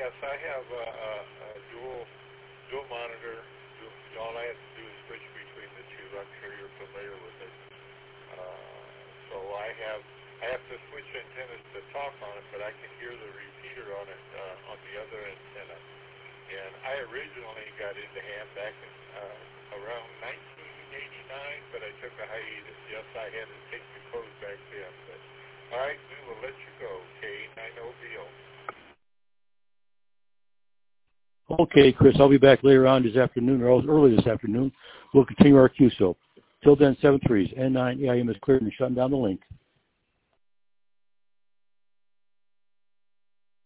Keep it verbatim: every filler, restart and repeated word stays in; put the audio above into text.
yes, I have a, a, a dual dual monitor. Dual, all I have to do is switch between the two. I'm sure you're familiar with it. Uh, so I have I have to switch antennas to talk on it, but I can hear the repeater on it uh, on the other antenna. And I originally got into ham back in uh, around nineteen eighty-nine, but I took a hiatus. Yes, I had to take the code back then. But all right, we will let you go. K nine O B O. Okay, Chris, I'll be back later on this afternoon, or early this afternoon. We'll continue our Q S O. Till then, seven threes, N nine A I M is cleared and shutting down the link.